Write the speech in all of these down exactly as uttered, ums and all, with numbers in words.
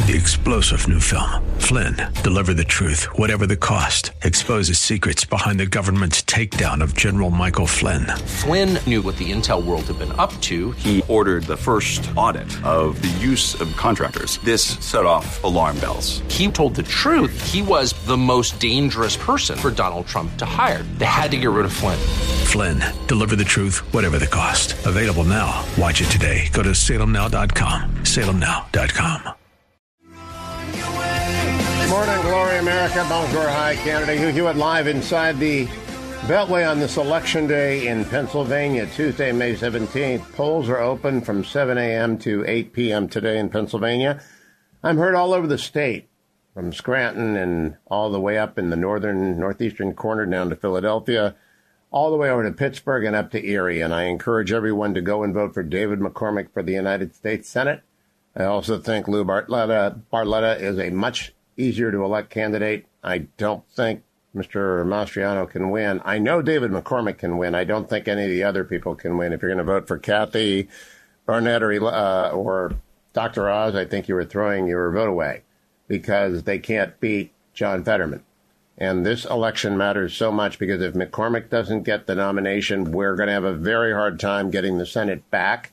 The explosive new film, Flynn, deliver the truth, whatever the cost, exposes secrets behind the government's takedown of General Michael Flynn. Flynn knew what the intel world had been up to. He ordered the first audit of the use of contractors. This set off alarm bells. He told the truth. He was the most dangerous person for Donald Trump to hire. They had to get rid of Flynn. Flynn, deliver the truth, whatever the cost. Available now. Watch it today. Go to salem now dot com. salem now dot com. Good morning, Glory America. Bonjour, hi, Canada. Hugh Hewitt live inside the Beltway on this election day in Pennsylvania, Tuesday, May seventeenth. Polls are open from seven a.m. to eight p.m. today in Pennsylvania. I'm heard all over the state, from Scranton and all the way up in the northern, northeastern corner down to Philadelphia, all the way over to Pittsburgh and up to Erie. And I encourage everyone to go and vote for David McCormick for the United States Senate. I also think Lou Barletta, Barletta is a much easier to elect candidate. I don't think Mister Mastriano can win. I know David McCormick can win. I don't think any of the other people can win. If you're going to vote for Kathy Barnett or, uh, or Doctor Oz, I think you were throwing your vote away because they can't beat John Fetterman. And this election matters so much because if McCormick doesn't get the nomination, we're going to have a very hard time getting the Senate back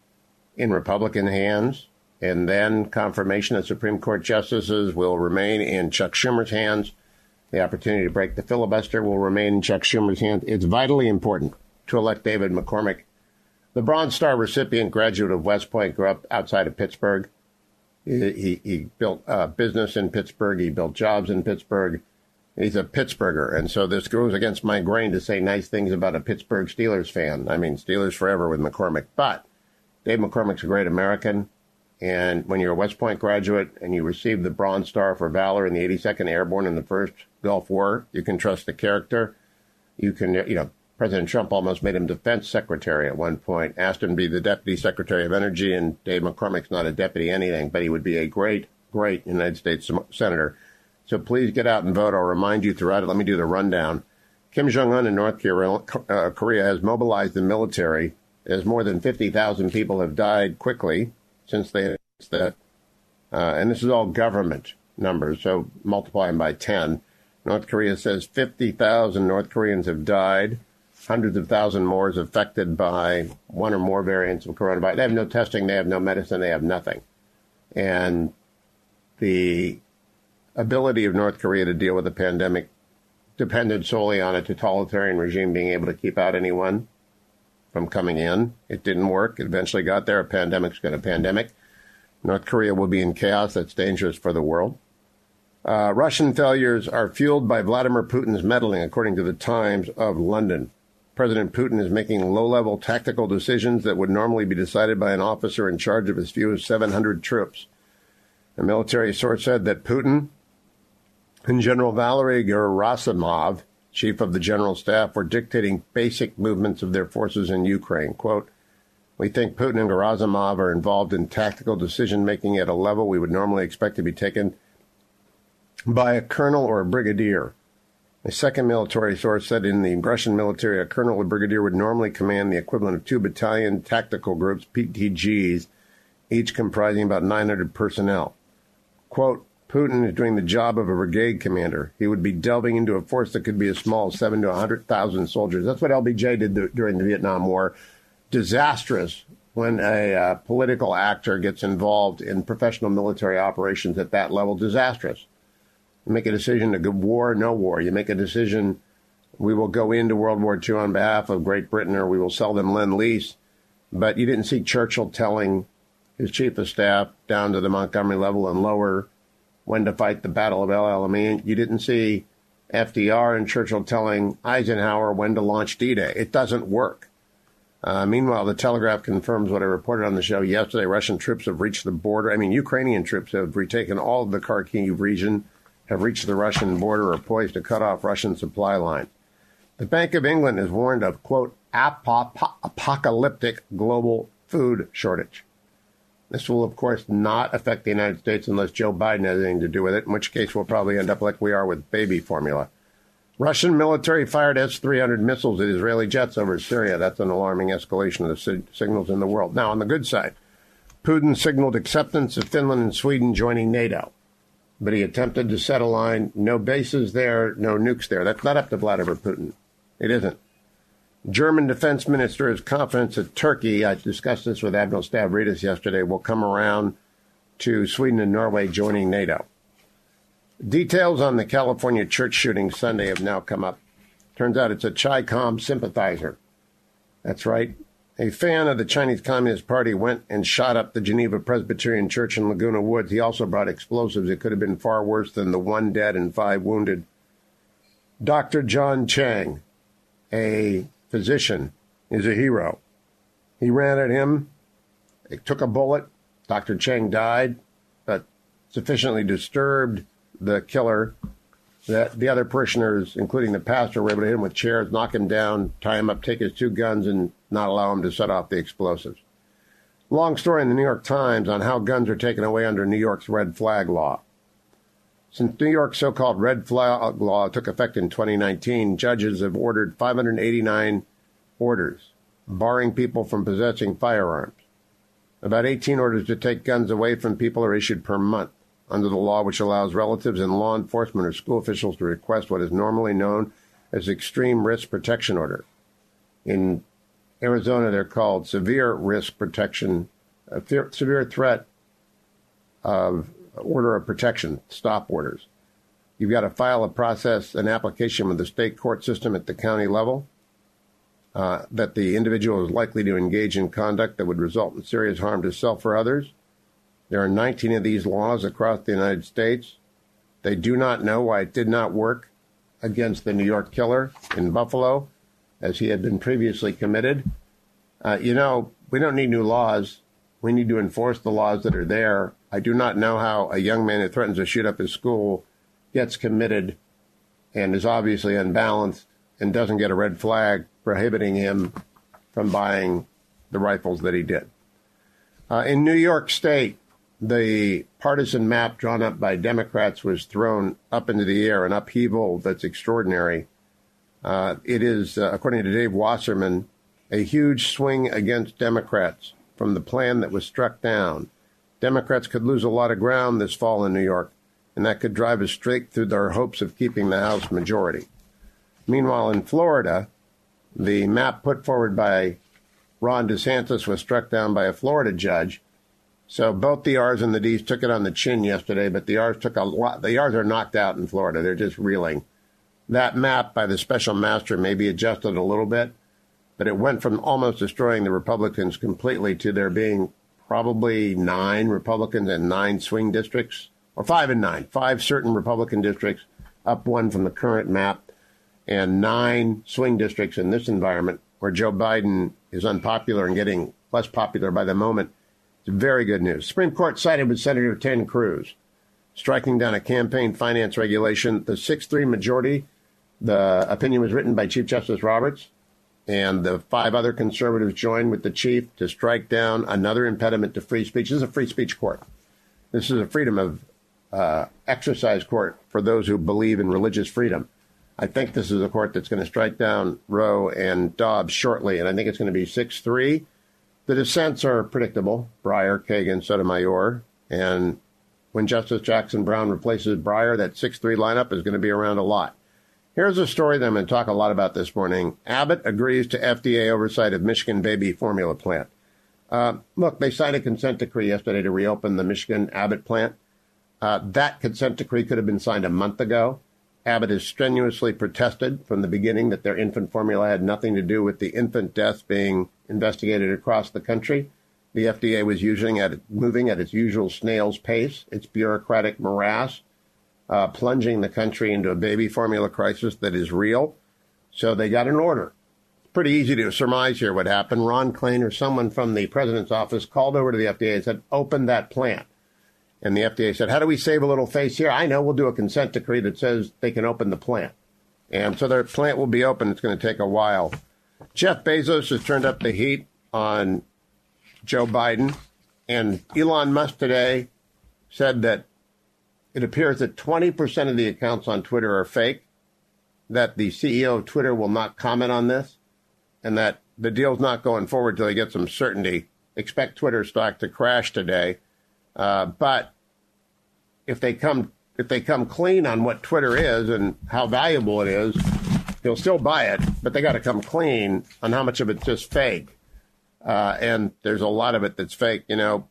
in Republican hands. And then confirmation of Supreme Court justices will remain in Chuck Schumer's hands. The opportunity to break the filibuster will remain in Chuck Schumer's hands. It's vitally important to elect David McCormick. The Bronze Star recipient, graduate of West Point, grew up outside of Pittsburgh. He, he, he built a business in Pittsburgh. He built jobs in Pittsburgh. He's a Pittsburgher. And so this goes against my grain to say nice things about a Pittsburgh Steelers fan. I mean, Steelers forever with McCormick. But Dave McCormick's a great American. And when you're a West Point graduate and you receive the Bronze Star for Valor in the eighty-second Airborne in the first Gulf War, you can trust the character. You can, you know, President Trump almost made him defense secretary at one point, asked him to be the deputy secretary of energy, and Dave McCormick's not a deputy anything, but he would be a great, great United States senator. So please get out and vote. I'll remind you throughout it. Let me do the rundown. Kim Jong-un in North Korea has mobilized the military, as more than fifty thousand people have died quickly since they announced that. Uh, and this is all government numbers, so multiply them by ten. North Korea says fifty thousand North Koreans have died. Hundreds of thousands more is affected by one or more variants of coronavirus. They have no testing, they have no medicine, they have nothing. And the ability of North Korea to deal with the pandemic depended solely on a totalitarian regime being able to keep out anyone from coming in. It didn't work. It eventually got there. A pandemic's got a pandemic. North Korea will be in chaos. That's dangerous for the world. Uh, Russian failures are fueled by Vladimir Putin's meddling, according to the Times of London. President Putin is making low-level tactical decisions that would normally be decided by an officer in charge of as few as seven hundred troops. A military source said that Putin and General Valery Gerasimov, chief of the general staff, were dictating basic movements of their forces in Ukraine. Quote, "We think Putin and Gerasimov are involved in tactical decision-making at a level we would normally expect to be taken by a colonel or a brigadier." A second military source said in the Russian military, a colonel or brigadier would normally command the equivalent of two battalion tactical groups, P T Gs, each comprising about nine hundred personnel. Quote, "Putin is doing the job of a brigade commander. He would be delving into a force that could be as small as seven to one hundred thousand soldiers." That's what L B J did th- during the Vietnam War. Disastrous when a uh, political actor gets involved in professional military operations at that level. Disastrous. You make a decision to go war, no war. You make a decision, we will go into World War Two on behalf of Great Britain, or we will sell them Lend-Lease. But you didn't see Churchill telling his chief of staff down to the Montgomery level and lower when to fight the Battle of El Alamein. You didn't see F D R and Churchill telling Eisenhower when to launch D-Day. It doesn't work. Uh, meanwhile, the Telegraph confirms what I reported on the show yesterday. Russian troops have reached the border. I mean, Ukrainian troops have retaken all of the Kharkiv region, have reached the Russian border, are poised to cut off Russian supply lines. The Bank of England has warned of, quote, ap- apocalyptic global food shortage. This will, of course, not affect the United States unless Joe Biden has anything to do with it, in which case we'll probably end up like we are with baby formula. Russian military fired S three hundred missiles at Israeli jets over Syria. That's an alarming escalation of the sig- signals in the world. Now, on the good side, Putin signaled acceptance of Finland and Sweden joining NATO, but he attempted to set a line, no bases there, no nukes there. That's not up to Vladimir Putin. It isn't. German defense minister is confident that Turkey, I discussed this with Admiral Stavridis yesterday, will come around to Sweden and Norway joining NATO. Details on the California church shooting Sunday have now come up. Turns out it's a Chi-Com sympathizer. That's right. A fan of the Chinese Communist Party went and shot up the Geneva Presbyterian Church in Laguna Woods. He also brought explosives. It could have been far worse than the one dead and five wounded. Doctor John Chang, a physician, is a hero. He ran at him. It took a bullet. Doctor Chang died, but sufficiently disturbed the killer that the other parishioners, including the pastor, were able to hit him with chairs, knock him down, tie him up, take his two guns, and not allow him to set off the explosives. Long story in the New York Times on how guns are taken away under New York's red flag law. Since New York's so-called red flag law took effect in twenty nineteen, judges have ordered five hundred eighty-nine orders, barring people from possessing firearms. About eighteen orders to take guns away from people are issued per month under the law, which allows relatives and law enforcement or school officials to request what is normally known as extreme risk protection order. In Arizona, they're called severe risk protection, a th- severe threat of order of protection, stop orders. You've got to file a process, an application with the state court system at the county level uh, that the individual is likely to engage in conduct that would result in serious harm to self or others. There are nineteen of these laws across the United States. They do not know why it did not work against the New York killer in Buffalo, as he had been previously committed. Uh, you know, we don't need new laws. We need to enforce the laws that are there. I do not know how a young man who threatens to shoot up his school gets committed and is obviously unbalanced and doesn't get a red flag prohibiting him from buying the rifles that he did. Uh, in New York State, the partisan map drawn up by Democrats was thrown up into the air, an upheaval that's extraordinary. Uh, it is, uh, according to Dave Wasserman, a huge swing against Democrats from the plan that was struck down. Democrats could lose a lot of ground this fall in New York, and that could drive us straight through their hopes of keeping the House majority. Meanwhile, in Florida, the map put forward by Ron DeSantis was struck down by a Florida judge. So both the R's and the D's took it on the chin yesterday, but the R's took a lot. The R's are knocked out in Florida. They're just reeling. That map by the special master may be adjusted a little bit, but it went from almost destroying the Republicans completely to there being probably nine Republicans and nine swing districts, or five and nine, five certain Republican districts, up one from the current map, and nine swing districts in this environment where Joe Biden is unpopular and getting less popular by the moment. It's very good news. Supreme Court sided with Senator Ted Cruz, striking down a campaign finance regulation. The six three majority, the opinion was written by Chief Justice Roberts, and the five other conservatives joined with the chief to strike down another impediment to free speech. This is a free speech court. This is a freedom of uh, exercise court for those who believe in religious freedom. I think this is a court that's going to strike down Roe and Dobbs shortly, and I think it's going to be six three. The dissents are predictable, Breyer, Kagan, Sotomayor, and when Justice Jackson Brown replaces Breyer, that six three lineup is going to be around a lot. Here's a story that I'm going to talk a lot about this morning. Abbott agrees to F D A oversight of Michigan baby formula plant. Uh, look, they signed a consent decree yesterday to reopen the Michigan Abbott plant. Uh, that consent decree could have been signed a month ago. Abbott has strenuously protested from the beginning that their infant formula had nothing to do with the infant deaths being investigated across the country. The F D A was using at moving at its usual snail's pace, its bureaucratic morass, uh, plunging the country into a baby formula crisis that is real. So they got an order. It's pretty easy to surmise here what happened. Ron Klain or someone from the president's office called over to the F D A and said, open that plant. And the F D A said, how do we save a little face here? I know, we'll do a consent decree that says they can open the plant. And so their plant will be open. It's going to take a while. Jeff Bezos has turned up the heat on Joe Biden. And Elon Musk today said that it appears that twenty percent of the accounts on Twitter are fake, that the C E O of Twitter will not comment on this, and that the deal's not going forward till they get some certainty expect Twitter stock to crash today. Uh, but if they come if they come clean on what Twitter is and how valuable it is, he'll still buy it. But they got to come clean on how much of it's just fake. Uh, and there's a lot of it that's fake. You know,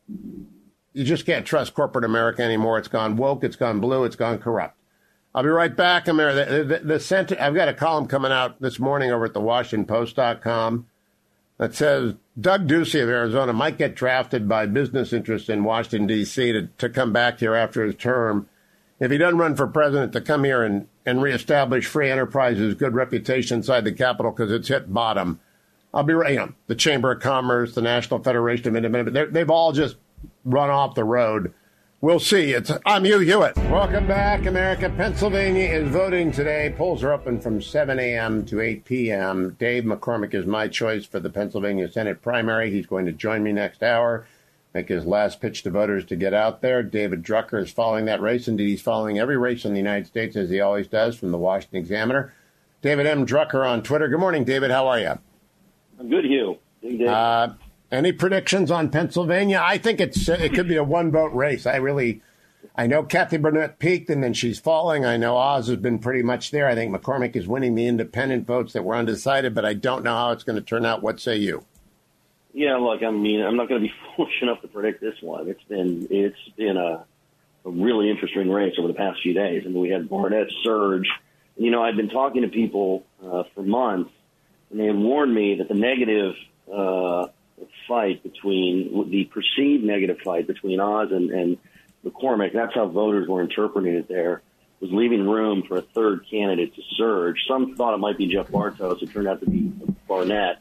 you just can't trust corporate America anymore. It's gone woke. It's gone blue. It's gone corrupt. I'll be right back, America. The, the, the center, I've got a column coming out this morning over at the Washington Post dot com that says Doug Ducey of Arizona might get drafted by business interests in Washington, D C to, to come back here after his term. If he doesn't run for president, to come here and, and reestablish free enterprise's good reputation inside the Capitol because it's hit bottom. I'll be right, you know, the Chamber of Commerce, the National Federation of Independent, they've all just run off the road. We'll see. It's I'm Hugh Hewitt. Welcome back, America. Pennsylvania is voting today. Polls are open from seven a.m. to eight p.m. Dave McCormick is my choice for the Pennsylvania Senate primary. He's going to join me next hour, make his last pitch to voters to get out there. David Drucker is following that race. Indeed, he's following every race in the United States, as he always does, from the Washington Examiner. David M. Drucker on Twitter. Good morning, David. How are you? I'm good, Hugh. Good uh, any predictions on Pennsylvania? I think it's it could be a one-vote race. I really, I know Kathy Burnett peaked and then she's falling. I know Oz has been pretty much there. I think McCormick is winning the independent votes that were undecided, but I don't know how it's going to turn out. What say you? Yeah, look, I mean, I'm not going to be foolish enough to predict this one. It's been it's been a, a really interesting race over the past few days. I mean, we had Barnett surge. You know, I've been talking to people uh, for months, and they had warned me that the negative uh, fight between the perceived negative fight between Oz and, and McCormick, that's how voters were interpreting it there, was leaving room for a third candidate to surge. Some thought it might be Jeff Bartos. It turned out to be Barnett.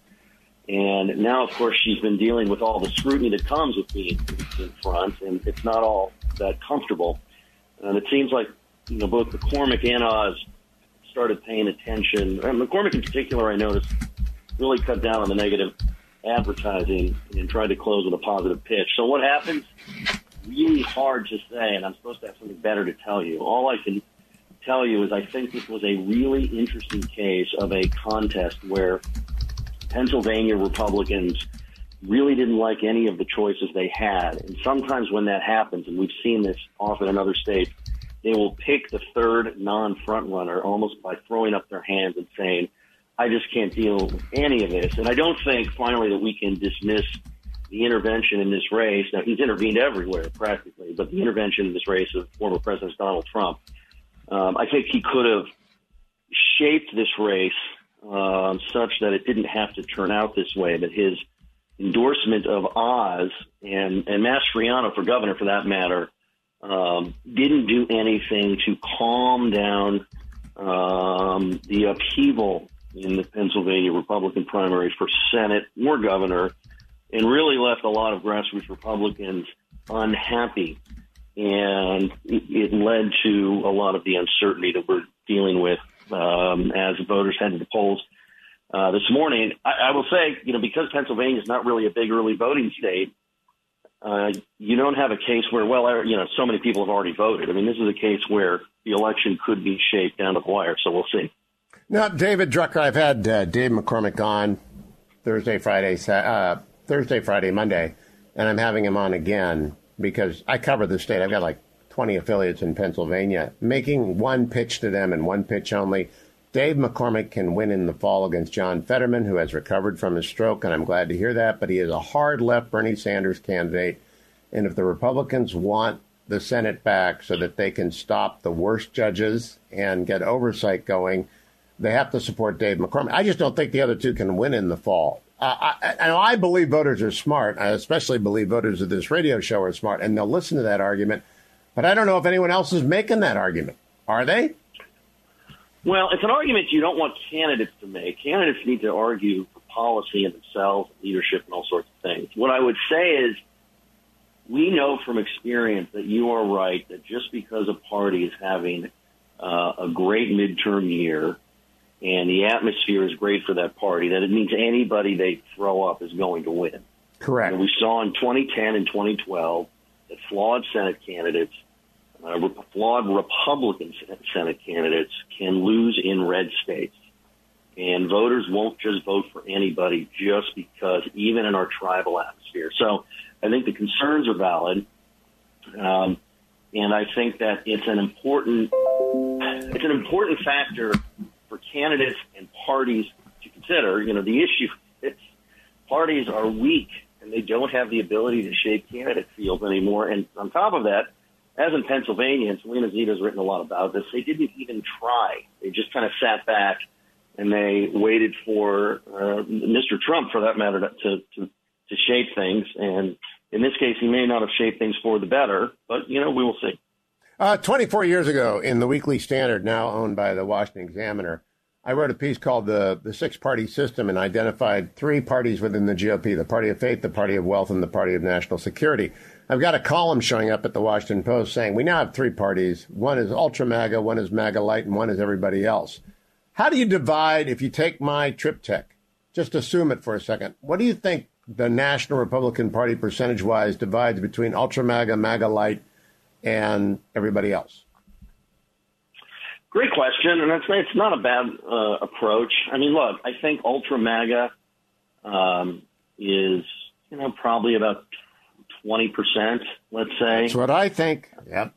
And now, of course, she's been dealing with all the scrutiny that comes with being in front, and it's not all that comfortable. And it seems like, you know, both McCormick and Oz started paying attention. And McCormick in particular, I noticed, really cut down on the negative advertising and tried to close with a positive pitch. So what happens? Really hard to say, and I'm supposed to have something better to tell you. All I can tell you is I think this was a really interesting case of a contest where Pennsylvania Republicans really didn't like any of the choices they had. And sometimes when that happens, and we've seen this often in other states, they will pick the third non-front runner almost by throwing up their hands and saying, I just can't deal with any of this. And I don't think, finally, that we can dismiss the intervention in this race. Now, he's intervened everywhere, practically, but the intervention in this race of former President Donald Trump, um, I think he could have shaped this race um, such that it didn't have to turn out this way, that his endorsement of Oz and, and Mastriano for governor, for that matter, um, didn't do anything to calm down um, the upheaval in the Pennsylvania Republican primaries for Senate or governor, and really left a lot of grassroots Republicans unhappy. And it, it led to a lot of the uncertainty that we're dealing with um, as voters head to the polls uh, this morning. I, I will say, you know, because Pennsylvania is not really a big early voting state, uh, you don't have a case where, well, you know, so many people have already voted. I mean, this is a case where the election could be shaped down to the wire, so we'll see. Now, David Drucker, I've had uh, Dave McCormick on Thursday, Friday, uh, Thursday, Friday, Monday, and I'm having him on again because I cover the state. I've got like twenty affiliates in Pennsylvania. Making one pitch to them and one pitch only, Dave McCormick can win in the fall against John Fetterman, who has recovered from his stroke, and I'm glad to hear that, but he is a hard left Bernie Sanders candidate, and if the Republicans want the Senate back so that they can stop the worst judges and get oversight going, they have to support Dave McCormick. I just don't think the other two can win in the fall. Uh, I, I, I believe voters are smart. I especially believe voters of this radio show are smart, and they'll listen to that argument. But I don't know if anyone else is making that argument. Are they? Well, it's an argument you don't want candidates to make. Candidates need to argue for policy and themselves, leadership, and all sorts of things. What I would say is we know from experience that you are right, that just because a party is having uh, a great midterm year and the atmosphere is great for that party, that it means anybody they throw up is going to win. Correct. And we saw in twenty ten and twenty twelve that flawed Senate candidates, uh, flawed Republican Senate candidates can lose in red states. And voters won't just vote for anybody just because, even in our tribal atmosphere. So I think the concerns are valid. Um, and I think that it's an important, it's an important factor for candidates and parties to consider. You know, the issue is parties are weak and they don't have the ability to shape candidate fields anymore. And on top of that, as in Pennsylvania, and Selena Zito's written a lot about this, they didn't even try. They just kind of sat back and they waited for uh, Mister Trump, for that matter, to, to to shape things. And in this case, he may not have shaped things for the better, but, you know, we will see. Uh, twenty-four years ago, in the Weekly Standard, now owned by the Washington Examiner, I wrote a piece called the, the Six-Party System and identified three parties within the G O P, the Party of Faith, the Party of Wealth, and the Party of National Security. I've got a column showing up at the Washington Post saying we now have three parties. One is Ultra MAGA, one is MAGA Light, and one is everybody else. How do you divide, if you take my triptych, just assume it for a second, what do you think the National Republican Party percentage-wise divides between Ultra MAGA, MAGA Light, and everybody else? Great question, and that's, it's not a bad uh, approach. I mean, look, I think Ultra MAGA um, is, you know, probably about twenty percent, let's say. That's what I think. Yep.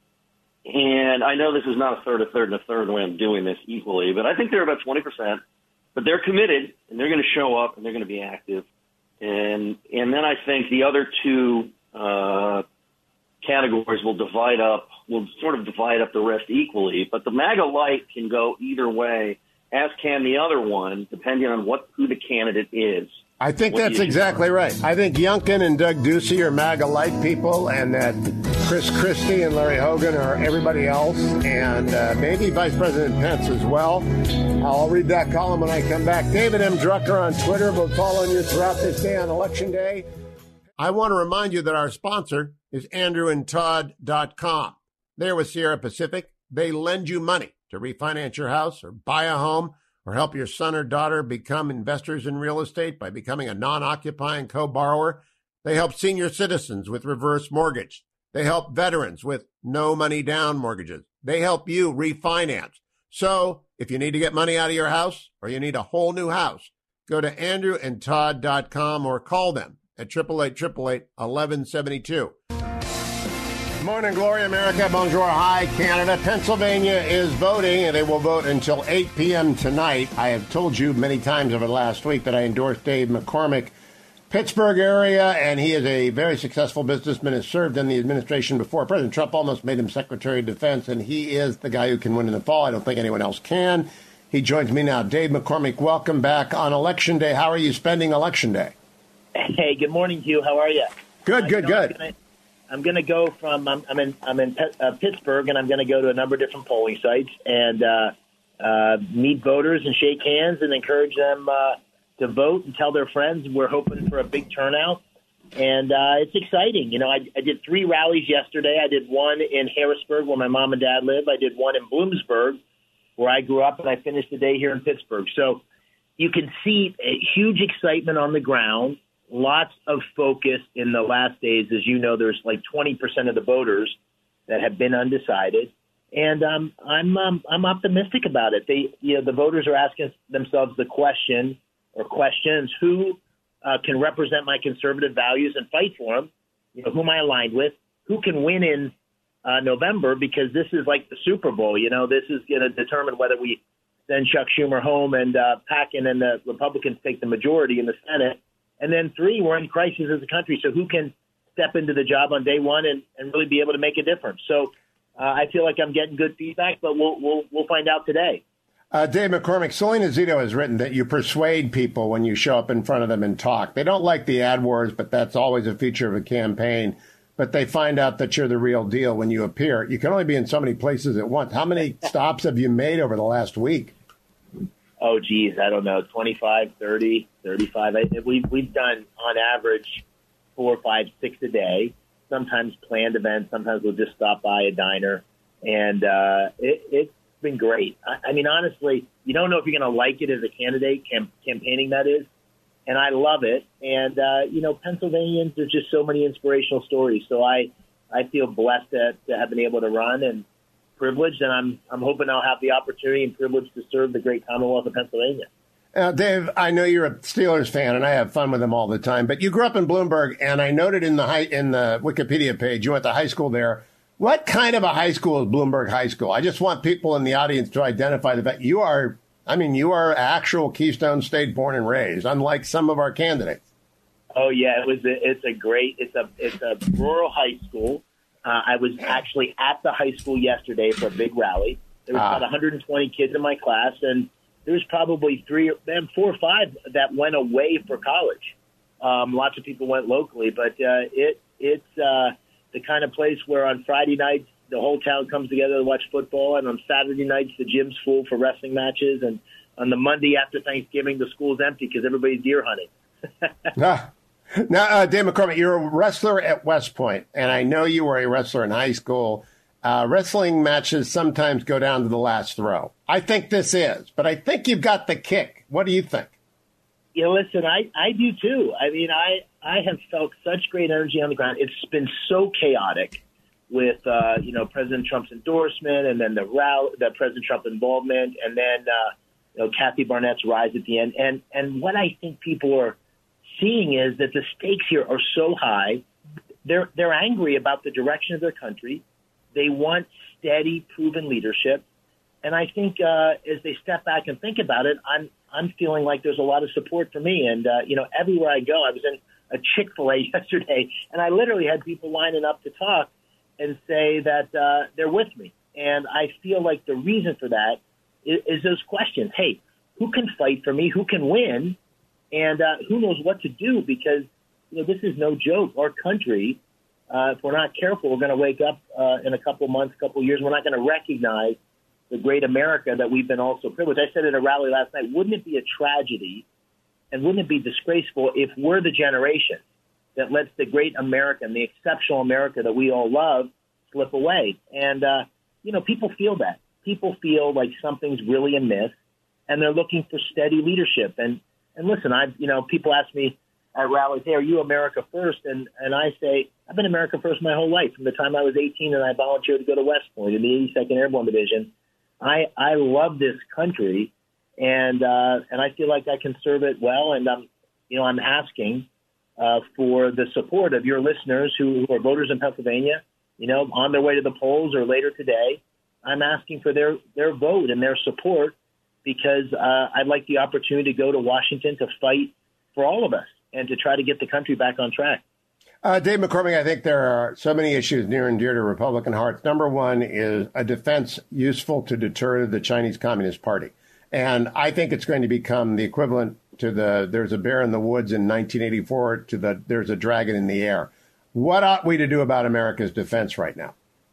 And I know this is not a third, a third, and a third the way I'm doing this equally, but I think they're about twenty percent. But they're committed, and they're going to show up, and they're going to be active. And and then I think the other two uh, categories will divide up, will sort of divide up the rest equally. But the MAGA Light can go either way, as can the other one, depending on what who the candidate is. I think that's exactly right. I think Youngkin and Doug Ducey are MAGA Light people, and that Chris Christie and Larry Hogan are everybody else, and uh, maybe Vice President Pence as well. I'll read that column when I come back. David M. Drucker on Twitter. We'll follow you throughout this day on Election Day. I want to remind you that our sponsor is andrew and todd dot com. They're with Sierra Pacific. They lend you money to refinance your house or buy a home, or help your son or daughter become investors in real estate by becoming a non-occupying co-borrower. They help senior citizens with reverse mortgage. They help veterans with no money down mortgages. They help you refinance. So if you need to get money out of your house or you need a whole new house, go to andrew and todd dot com or call them at eight eight eight, eight eight eight, one one seven two. Good morning, Glory America, bonjour, hi, Canada. Pennsylvania is voting, and they will vote until eight p.m. tonight. I have told you many times over the last week that I endorsed Dave McCormick, Pittsburgh area, and he is a very successful businessman, has served in the administration before. President Trump almost made him Secretary of Defense, and he is the guy who can win in the fall. I don't think anyone else can. He joins me now. Dave McCormick, welcome back on Election Day. How are you spending Election Day? Hey, good morning, Hugh. How are you? Good, good, uh, you know, good. I'm going to go from I'm, I'm in I'm in P- uh, Pittsburgh, and I'm going to go to a number of different polling sites and uh, uh, meet voters and shake hands and encourage them uh, to vote and tell their friends. We're hoping for a big turnout, and uh, it's exciting. You know, I, I did three rallies yesterday. I did one in Harrisburg, where my mom and dad live. I did one in Bloomsburg, where I grew up, and I finished the day here in Pittsburgh. So you can see a huge excitement on the ground. Lots of focus in the last days. As you know, there's like twenty percent of the voters that have been undecided. And um, I'm um, I'm optimistic about it. They, you know, the voters are asking themselves the question or questions, who uh, can represent my conservative values and fight for them? You know, who am I aligned with? Who can win in uh, November? Because this is like the Super Bowl. You know, this is going to determine whether we send Chuck Schumer home and uh, Packen and the Republicans take the majority in the Senate. And then three, we're in crisis as a country. So who can step into the job on day one and, and really be able to make a difference? So uh, I feel like I'm getting good feedback, but we'll we'll we'll find out today. Uh, Dave McCormick, Selena Zito has written that you persuade people when you show up in front of them and talk. They don't like the ad wars, but that's always a feature of a campaign. But they find out that you're the real deal when you appear. You can only be in so many places at once. How many stops have you made over the last week? Oh, geez, I don't know, twenty-five, thirty, thirty-five. I, we've, we've done, on average, four, five, six a day, sometimes planned events. Sometimes we'll just stop by a diner. And uh, it, it's been great. I, I mean, honestly, you don't know if you're going to like it as a candidate, cam- campaigning that is. And I love it. And, uh, you know, Pennsylvanians, there's just so many inspirational stories. So I, I feel blessed to, to have been able to run. And privileged, and I'm I'm hoping I'll have the opportunity and privilege to serve the great Commonwealth of Pennsylvania. Uh, Dave, I know you're a Steelers fan, and I have fun with them all the time. But you grew up in Bloomberg, and I noted in the high, in the Wikipedia page you went to high school there. What kind of a high school is Bloomberg High School? I just want people in the audience to identify the fact you are. I mean, you are actual Keystone State born and raised, unlike some of our candidates. Oh yeah, it was. A, it's a great. It's a. It's a rural high school. Uh, I was actually at the high school yesterday for a big rally. There was ah. about one hundred twenty kids in my class, and there was probably three, then four or five that went away for college. Um, lots of people went locally, but uh, it it's uh, the kind of place where on Friday nights the whole town comes together to watch football, and on Saturday nights the gym's full for wrestling matches, and on the Monday after Thanksgiving the school's empty because everybody's deer hunting. ah. Now, uh, Dave McCormick, you're a wrestler at West Point, and I know you were a wrestler in high school. Uh, wrestling matches sometimes go down to the last throw. I think this is, but I think you've got the kick. What do you think? Yeah, listen, I, I do too. I mean, I, I have felt such great energy on the ground. It's been so chaotic with, uh, you know, President Trump's endorsement and then the rally, the President Trump involvement, and then, uh, you know, Kathy Barnett's rise at the end. And, and what I think people are seeing is that the stakes here are so high. They're they're angry about the direction of their country. They want steady, proven leadership. And I think uh, as they step back and think about it, I'm I'm feeling like there's a lot of support for me. And, uh, you know, everywhere I go, I was in a Chick-fil-A yesterday, and I literally had people lining up to talk and say that uh, they're with me. And I feel like the reason for that is, is those questions. Hey, who can fight for me? Who can win? And uh, who knows what to do, because, you know, this is no joke. Our country, uh, if we're not careful, we're going to wake up uh, in a couple months, couple years. We're not going to recognize the great America that we've been also privileged. I said at a rally last night, wouldn't it be a tragedy and wouldn't it be disgraceful if we're the generation that lets the great America and the exceptional America that we all love slip away? And, uh, you know, people feel that. People feel like something's really amiss, and they're looking for steady leadership. And And listen, I, you know, people ask me at rallies, hey, are you America first? And and I say, I've been America first my whole life. From the time I was eighteen and I volunteered to go to West Point in the eighty-second Airborne Division. I I love this country, and uh, and I feel like I can serve it well. And I'm, you know, I'm asking uh, for the support of your listeners who, who are voters in Pennsylvania, you know, on their way to the polls or later today. I'm asking for their their vote and their support, because uh, I'd like the opportunity to go to Washington to fight for all of us and to try to get the country back on track. Uh, Dave McCormick, I think there are so many issues near and dear to Republican hearts. Number one is a defense useful to deter the Chinese Communist Party. And I think it's going to become the equivalent to the there's a bear in the woods in nineteen eighty-four to the there's a dragon in the air. What ought we to do about America's defense right now?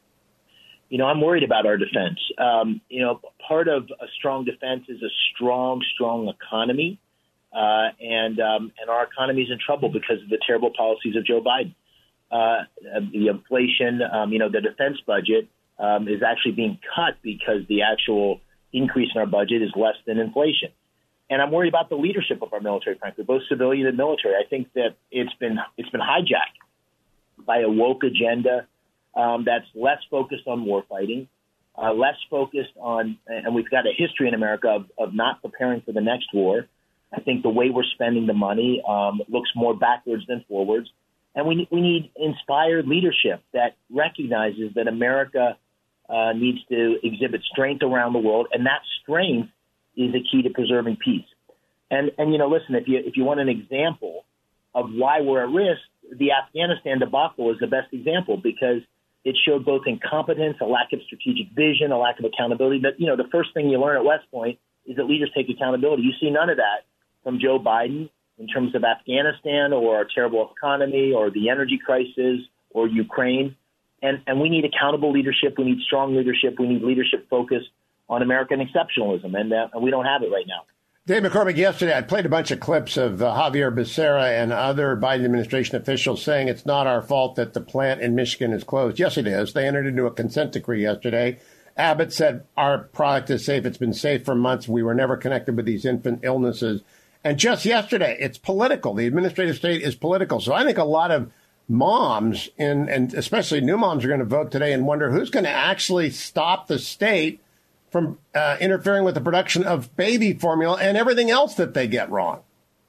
You know, I'm worried about our defense. Um, you know, part of a strong defense is a strong, strong economy. Uh, and um, and our economy is in trouble because of the terrible policies of Joe Biden. Uh, the inflation, um, you know, the defense budget um, is actually being cut because the actual increase in our budget is less than inflation. And I'm worried about the leadership of our military, frankly, both civilian and military. I think that it's been it's been hijacked by a woke agenda um, that's less focused on war fighting, uh, less focused on, and we've got a history in America of, of not preparing for the next war. I think the way we're spending the money um, looks more backwards than forwards. And we, we need inspired leadership that recognizes that America uh, needs to exhibit strength around the world, and that strength is a key to preserving peace. And, and you know, listen, if you if you want an example of why we're at risk, the Afghanistan debacle is the best example, because it showed both incompetence, a lack of strategic vision, a lack of accountability. But, you know, the first thing you learn at West Point is that leaders take accountability. You see none of that from Joe Biden in terms of Afghanistan or our terrible economy or the energy crisis or Ukraine. And, and we need accountable leadership. We need strong leadership. We need leadership focused on American exceptionalism, and, uh, and we don't have it right now. Dave McCormick, yesterday I played a bunch of clips of uh, Javier Becerra and other Biden administration officials saying it's not our fault that the plant in Michigan is closed. Yes, it is. They entered into a consent decree yesterday. Abbott said our product is safe. It's been safe for months. We were never connected with these infant illnesses. And just yesterday, it's political. The administrative state is political. So I think a lot of moms, in, and especially new moms, are going to vote today and wonder who's going to actually stop the state from uh, interfering with the production of baby formula and everything else that they get wrong.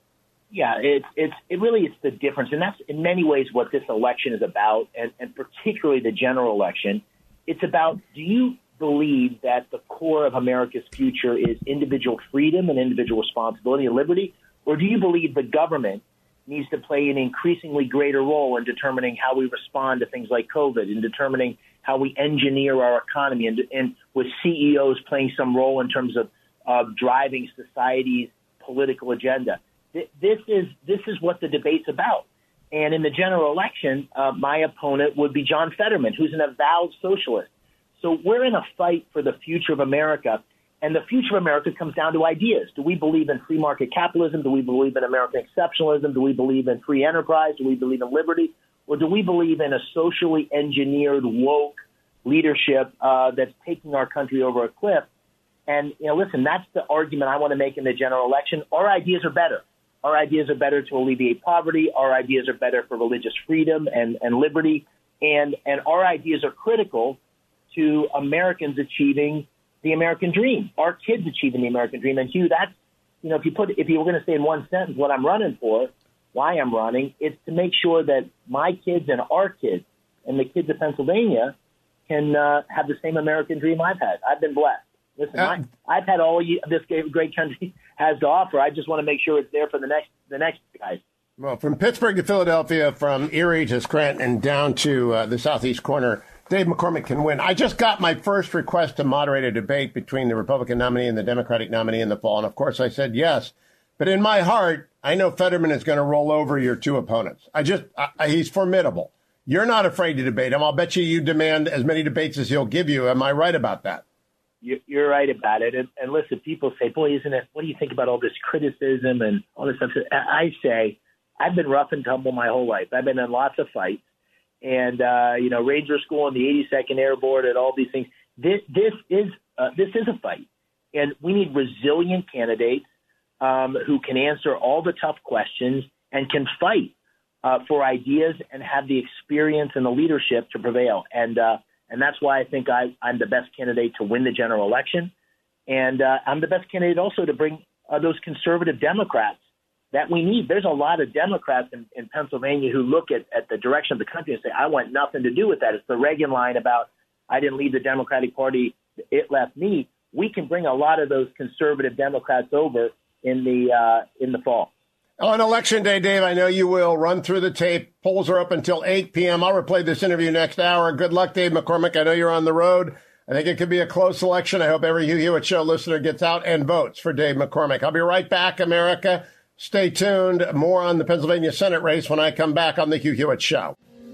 Yeah, it's it's it really is the difference, and that's in many ways what this election is about, and, and particularly the general election. It's about, do you believe that the core of America's future is individual freedom and individual responsibility and liberty, or do you believe the government needs to play an increasingly greater role in determining how we respond to things like COVID, in determining how we engineer our economy, and, and with C E Os playing some role in terms of, of driving society's political agenda? This is this is what the debate's about. And in the general election, uh, my opponent would be John Fetterman, who's an avowed socialist. So we're in a fight for the future of America. And the future of America comes down to ideas. Do we believe in free market capitalism? Do we believe in American exceptionalism? Do we believe in free enterprise? Do we believe in liberty? Or do we believe in a socially engineered, woke leadership uh, that's taking our country over a cliff? And, you know, listen, that's the argument I want to make in the general election. Our ideas are better. Our ideas are better to alleviate poverty. Our ideas are better for religious freedom and, and liberty. And, and our ideas are critical to Americans achieving the American dream, our kids achieving the American dream. And Hugh, that's, you know, if you put, if you were going to say in one sentence what I'm running for, why I'm running, it's to make sure that my kids and our kids and the kids of Pennsylvania can uh, have the same American dream I've had. I've been blessed. Listen, uh, I, I've had all you, this great country has to offer. I just want to make sure it's there for the next the next guys. Well, from Pittsburgh to Philadelphia, from Erie to Scranton, and down to uh, the southeast corner, Dave McCormick can win. I just got my first request to moderate a debate between the Republican nominee and the Democratic nominee in the fall, and of course I said yes. But in my heart, I know Fetterman is going to roll over your two opponents. I just I, he's formidable. You're not afraid to debate him. I'll bet you you demand as many debates as he'll give you. Am I right about that? You're right about it. And, and listen, people say, boy, isn't it, what do you think about all this criticism and all this stuff? I say, I've been rough and tumble my whole life. I've been in lots of fights. And, uh, you know, Ranger School and the eighty-second Airborne and all these things. This, this is uh, this is a fight. And we need resilient candidates um, who can answer all the tough questions and can fight uh, for ideas and have the experience and the leadership to prevail. And, uh, And that's why I think I, I'm the best candidate to win the general election. And uh, I'm the best candidate also to bring uh, those conservative Democrats that we need. There's a lot of Democrats in, in Pennsylvania who look at, at the direction of the country and say, I want nothing to do with that. It's the Reagan line about, I didn't leave the Democratic Party, it left me. We can bring a lot of those conservative Democrats over in the uh, in the fall. On Election Day, Dave, I know you will run through the tape. Polls are up until eight p.m. I'll replay this interview next hour. Good luck, Dave McCormick. I know you're on the road. I think it could be a close election. I hope every Hugh Hewitt Show listener gets out and votes for Dave McCormick. I'll be right back, America. Stay tuned. More on the Pennsylvania Senate race when I come back on the Hugh Hewitt Show.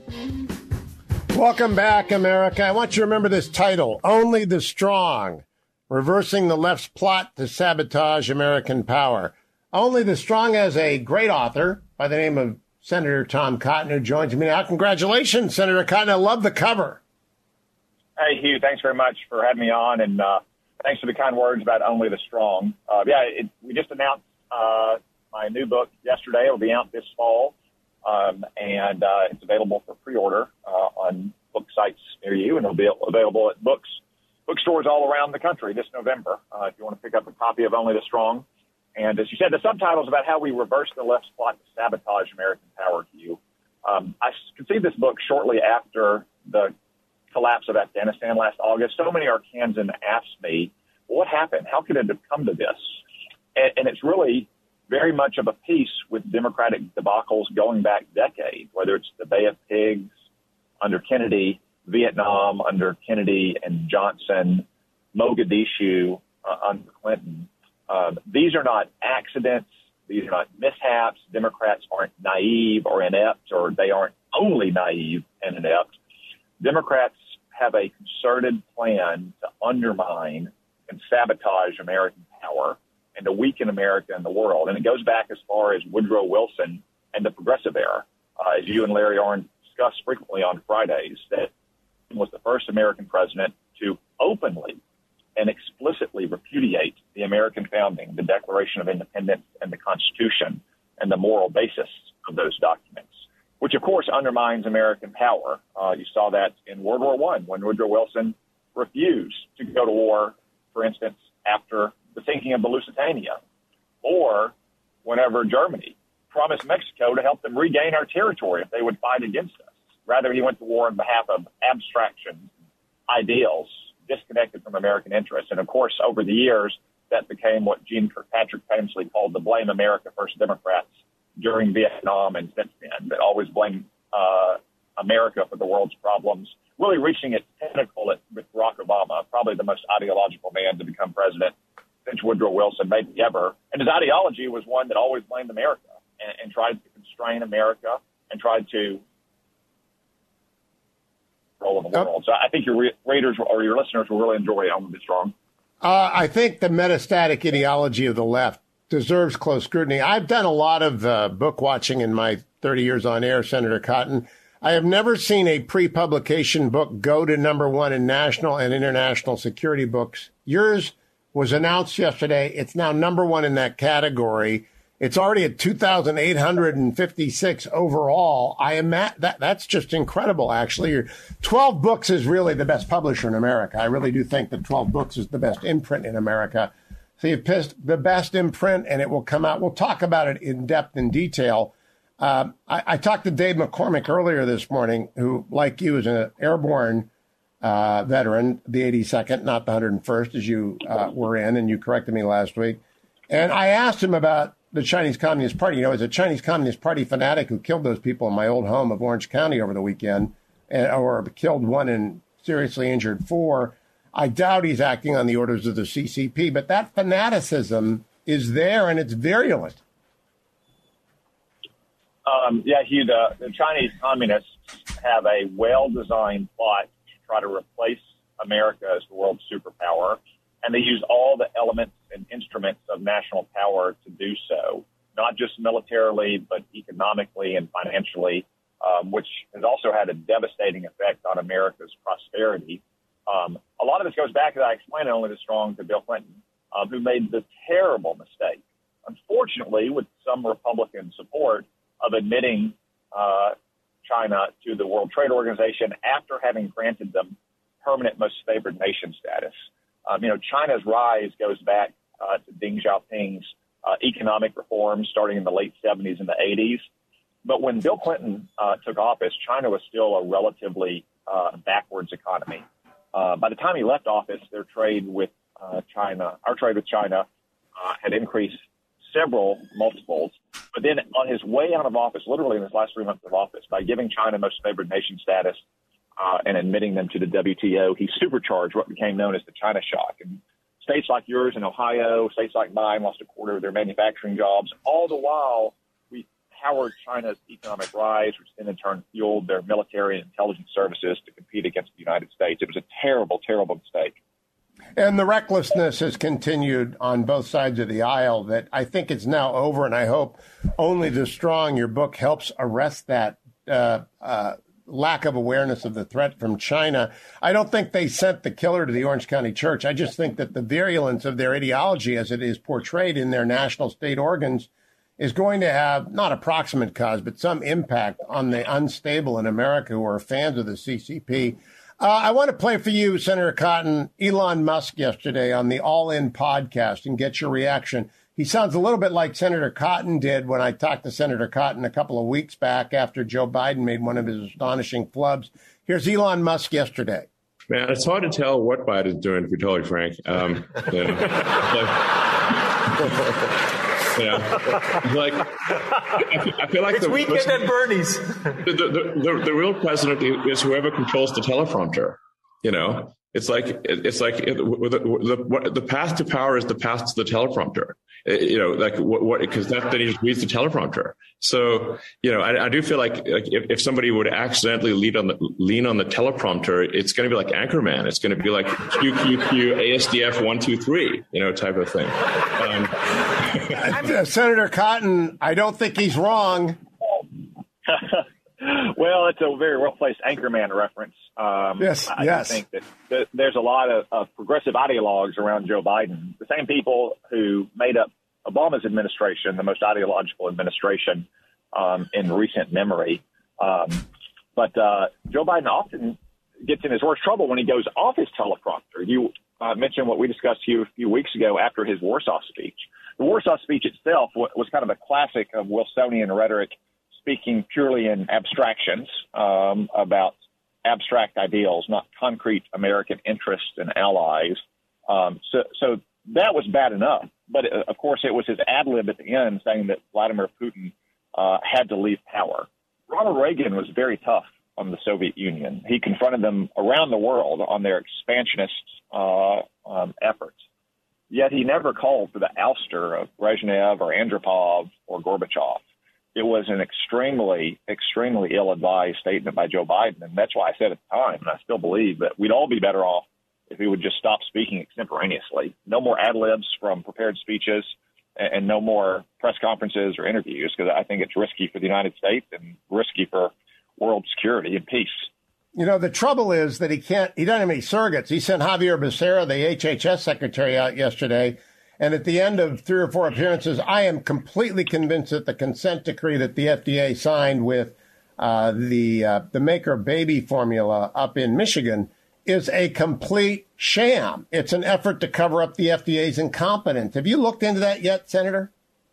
Welcome back, America. I want you to remember this title, Only the Strong, Reversing the Left's Plot to Sabotage American Power. Only the Strong has a great author by the name of Senator Tom Cotton, who joins me now. Congratulations, Senator Cotton. I love the cover. Hey, Hugh, thanks very much for having me on, and uh, thanks for the kind words about Only the Strong. Uh, yeah, it, we just announced uh, my new book yesterday. It'll be out this fall, um, and uh, it's available for pre-order uh, on book sites near you, and it'll be available at books bookstores all around the country this November uh, if you want to pick up a copy of Only the Strong. And as you said, the subtitle is about how we reverse the left's plot to sabotage American power to you. Um, I conceived this book shortly after the collapse of Afghanistan last August. So many Arkansans asked me, well, what happened? How could it have come to this? And, and it's really very much of a piece with Democratic debacles going back decades, whether it's the Bay of Pigs under Kennedy, Vietnam under Kennedy and Johnson, Mogadishu uh, under Clinton. Uh, these are not accidents. These are not mishaps. Democrats aren't naive or inept, or they aren't only naive and inept. Democrats have a concerted plan to undermine and sabotage American power and to weaken America in the world. And it goes back as far as Woodrow Wilson and the Progressive Era. Uh, as you and Larry Arnn discuss frequently on Fridays, that was the first American president to openly and explicitly repudiate the American founding, the Declaration of Independence, and the Constitution, and the moral basis of those documents. which, of course, undermines American power. Uh, you saw that in World War One when Woodrow Wilson refused to go to war, for instance, after the sinking of the Lusitania, or whenever Germany promised Mexico to help them regain our territory if they would fight against us. Rather, he went to war on behalf of abstractions, ideals, disconnected from American interests. And, of course, over the years, that became what Gene Kirkpatrick famously called the Blame America First Democrats during Vietnam and since then, that always blame uh, America for the world's problems, really reaching its pinnacle at, with Barack Obama, probably the most ideological man to become president since Woodrow Wilson, maybe ever. And his ideology was one that always blamed America and, and tried to constrain America and tried to role in the Yep. world. So I think your re- readers or your listeners will really enjoy Only the Strong. Uh, I think the metastatic ideology of the left deserves close scrutiny. I've done a lot of uh, book watching in my thirty years on air, Senator Cotton. I have never seen a pre-publication book go to number one in national and international security books. Yours was announced yesterday. It's now number one in that category. It's already at two thousand eight hundred fifty-six overall. I am at, that that's just incredible, actually. Your twelve Books is really the best publisher in America. I really do think that twelve Books is the best imprint in America. So you've picked the best imprint, and it will come out. We'll talk about it in depth and detail. Uh, I, I talked to Dave McCormick earlier this morning, who, like you, is an airborne uh, veteran, the eighty-second, not the one hundred first, as you uh, were in, and you corrected me last week. And I asked him about the Chinese Communist Party. You know, as a Chinese Communist Party fanatic who killed those people in my old home of Orange County over the weekend, and, or killed one and seriously injured four, I doubt he's acting on the orders of the C C P. But that fanaticism is there, and it's virulent. Um, yeah, Hugh, the, the Chinese communists have a well-designed plot to try to replace America as the world's superpower, and they use all the elements and instruments of national power to do so, not just militarily, but economically and financially, um, which has also had a devastating effect on America's prosperity. Um, a lot of this goes back, as I explained, Only the Strong, to Bill Clinton, um, who made the terrible mistake, unfortunately, with some Republican support, of admitting uh, China to the World Trade Organization after having granted them permanent most favored nation status. Um, you know, China's rise goes back uh, to Deng Xiaoping's uh, economic reforms starting in the late seventies and the eighties. But when Bill Clinton uh, took office, China was still a relatively uh, backwards economy. Uh, by the time he left office, their trade with uh, China, our trade with China, uh, had increased several multiples. But then on his way out of office, literally in his last three months of office, by giving China most favored nation status uh, and admitting them to the W T O, he supercharged what became known as the China shock. And states like yours in Ohio, states like mine lost a quarter of their manufacturing jobs. All the while, we powered China's economic rise, which then in turn fueled their military and intelligence services to compete against the United States. It was a terrible, terrible mistake. And the recklessness has continued on both sides of the aisle that I think it's now over, and I hope Only the Strong, your book, helps arrest that uh, uh, lack of awareness of the threat from China. I don't think they sent the killer to the Orange County Church. I just think that the virulence of their ideology as it is portrayed in their national state organs is going to have not a proximate cause, but some impact on the unstable in America who are fans of the C C P. Uh, I want to play for you, Senator Cotton, Elon Musk yesterday on the All In podcast and get your reaction. He sounds a little bit like Senator Cotton did when I talked to Senator Cotton a couple of weeks back after Joe Biden made one of his astonishing flubs. Here's Elon Musk yesterday. Man, it's hard to tell what Biden's doing, to be totally frank. Um, you know, like, yeah, like I, I feel like it's the weekend listen, at Bernie's. the, the, the, the real president is whoever controls the teleprompter. You know, it's like it's like it, the, the, what, the path to power is the path to the teleprompter. It, you know, like what because that then he just reads the teleprompter. So you know, I, I do feel like, like if, if somebody would accidentally lean on the lean on the teleprompter, it's going to be like Anchorman. It's going to be like Q Q Q A S D F one two three, you know, type of thing. Um, uh, Senator Cotton, I don't think he's wrong. Well, it's a very well-placed Anchorman reference. Um, yes, I yes. think that, that there's a lot of, of progressive ideologues around Joe Biden, the same people who made up Obama's administration, the most ideological administration um, in recent memory. Um, but uh, Joe Biden often gets in his worst trouble when he goes off his teleprompter. You uh, mentioned what we discussed a few, few weeks ago after his Warsaw speech. The Warsaw speech itself was kind of a classic of Wilsonian rhetoric, speaking purely in abstractions um, about abstract ideals, not concrete American interests and allies. Um, so, so that was bad enough. But, uh, of course, it was his ad lib at the end saying that Vladimir Putin uh, had to leave power. Ronald Reagan was very tough on the Soviet Union. He confronted them around the world on their expansionist uh, um, efforts. Yet he never called for the ouster of Brezhnev or Andropov or Gorbachev. It was an extremely, extremely ill-advised statement by Joe Biden, and that's why I said at the time, and I still believe, that we'd all be better off if he would just stop speaking extemporaneously. No more ad-libs from prepared speeches, and, and no more press conferences or interviews, because I think it's risky for the United States and risky for world security and peace. You know, the trouble is that he can't, he doesn't have any surrogates. He sent Javier Becerra, the H H S secretary, out yesterday. And at the end of three or four appearances, I am completely convinced that the consent decree that the F D A signed with uh, the uh, the maker of baby formula up in Michigan is a complete sham. It's an effort to cover up the F D A's incompetence. Have you looked into that yet, Senator?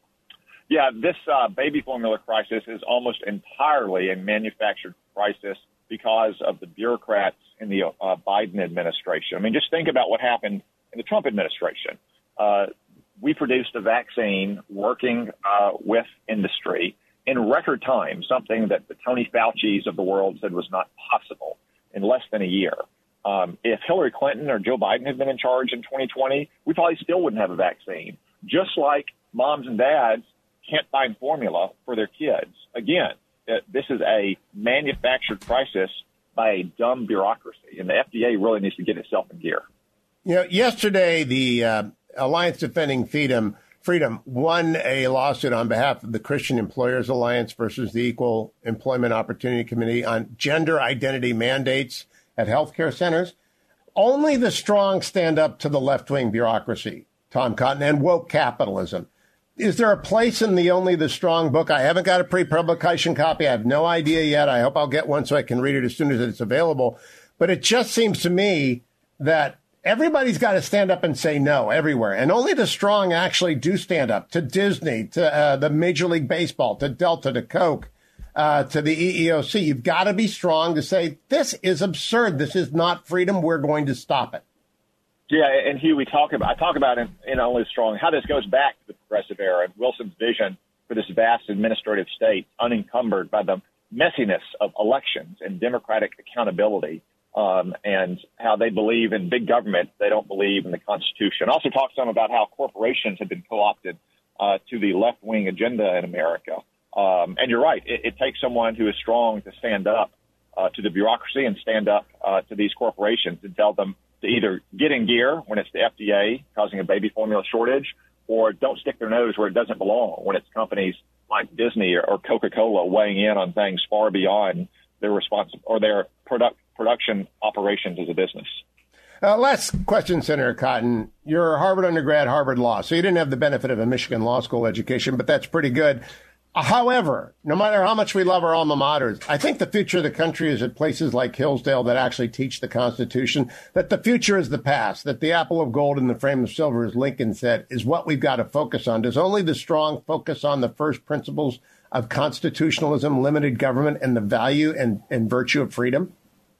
Yeah, this uh, baby formula crisis is almost entirely a manufactured crisis because of the bureaucrats in the uh, Biden administration. I mean, just think about what happened in the Trump administration. Uh, we produced a vaccine working uh, with industry in record time, something that the Tony Fauci's of the world said was not possible in less than a year. Um, if Hillary Clinton or Joe Biden had been in charge in twenty twenty, we probably still wouldn't have a vaccine. Just like moms and dads can't find formula for their kids. Again, this is a manufactured crisis by a dumb bureaucracy, and the F D A really needs to get itself in gear. You know, yesterday, the uh, Alliance Defending Freedom, Freedom won a lawsuit on behalf of the Christian Employers Alliance versus the Equal Employment Opportunity Committee on gender identity mandates at healthcare centers. Only the strong stand up to the left-wing bureaucracy, Tom Cotton, and woke capitalism. Is there a place in the Only the Strong book? I haven't got a pre-publication copy. I have no idea yet. I hope I'll get one so I can read it as soon as it's available. But it just seems to me that everybody's got to stand up and say no everywhere. And only the strong actually do stand up to Disney, to uh, the Major League Baseball, to Delta, to Coke, uh, to the E E O C. You've got to be strong to say, this is absurd. This is not freedom. We're going to stop it. Yeah, and Hugh, we talk about I talk about in, in Only the Strong how this goes back to the progressive era and Wilson's vision for this vast administrative state unencumbered by the messiness of elections and democratic accountability, um, and how they believe in big government. They don't believe in the Constitution. Also talk some about how corporations have been co-opted uh, to the left-wing agenda in America. Um, and you're right. It, it takes someone who is strong to stand up uh, to the bureaucracy and stand up uh, to these corporations and tell them to either get in gear when it's the F D A causing a baby formula shortage, or don't stick their nose where it doesn't belong when it's companies like Disney or, or Coca-Cola weighing in on things far beyond their response or their product production operations as a business. Uh, last question, Senator Cotton. You're a Harvard undergrad, Harvard Law, so you didn't have the benefit of a Michigan law school education, but that's pretty good. However, no matter how much we love our alma maters, I think the future of the country is at places like Hillsdale that actually teach the Constitution, that the future is the past, that the apple of gold in the frame of silver, as Lincoln said, is what we've got to focus on. Does Only the Strong focus on the first principles of constitutionalism, limited government, and the value and, and virtue of freedom?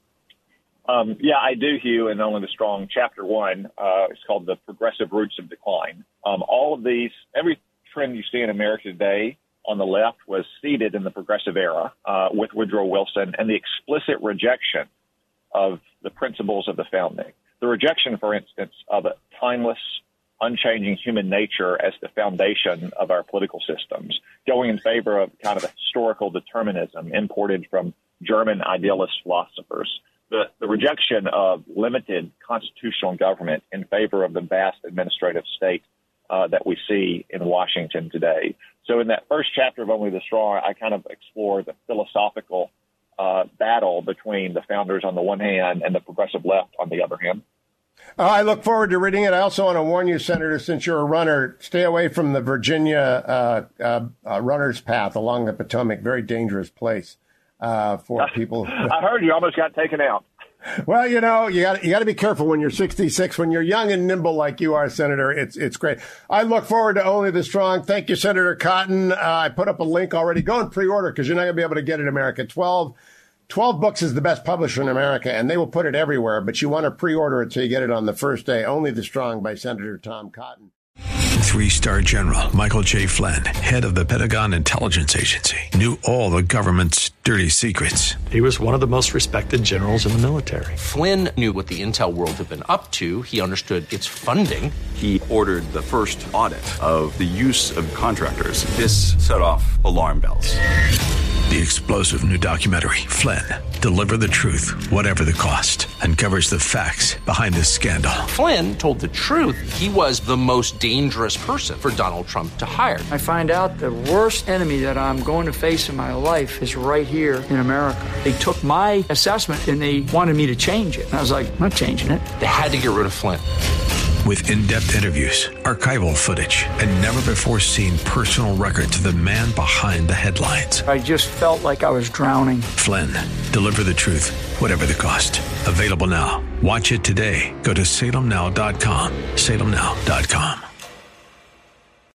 Um, yeah, I do, Hugh, in Only the Strong. Chapter one uh, is called The Progressive Roots of Decline. Um, all of these, every trend you see in America today on the left was seeded in the progressive era uh, with Woodrow Wilson and the explicit rejection of the principles of the founding. The rejection, for instance, of a timeless, unchanging human nature as the foundation of our political systems, going in favor of kind of a historical determinism imported from German idealist philosophers. The, the rejection of limited constitutional government in favor of the vast administrative state uh, that we see in Washington today. So in that first chapter of Only the Strong, I kind of explore the philosophical uh, battle between the founders on the one hand and the progressive left on the other hand. Uh, I look forward to reading it. I also want to warn you, Senator, since you're a runner, stay away from the Virginia uh, uh, uh, runner's path along the Potomac. Very dangerous place. uh, for people. I heard you almost got taken out. Well, you know, you got you got to be careful when you're sixty-six. When you're young and nimble like you are, Senator, it's it's great. I look forward to Only the Strong. Thank you, Senator Cotton. Uh, I put up a link already. Go and pre-order because you're not going to be able to get it in America. twelve, twelve Books is the best publisher in America, and they will put it everywhere. But you want to pre-order it so you get it on the first day. Only the Strong by Senator Tom Cotton. Three-star General Michael J. Flynn, head of the Pentagon Intelligence Agency, knew all the government's dirty secrets. He was one of the most respected generals in the military. Flynn knew what the intel world had been up to. He understood its funding. He ordered the first audit of the use of contractors. This set off alarm bells. The explosive new documentary, Flynn, Deliver the Truth, Whatever the Cost, uncovers the facts behind this scandal. Flynn told the truth. He was the most dangerous person for Donald Trump to hire. I find out the worst enemy that I'm going to face in my life is right here in America. They took my assessment and they wanted me to change it. And I was like, I'm not changing it. They had to get rid of Flynn. With in-depth interviews, archival footage, and never-before-seen personal records of the man behind the headlines. I just felt like I was drowning. Flynn, Deliver the Truth, Whatever the Cost. Available now. Watch it today. Go to salem now dot com. salem now dot com.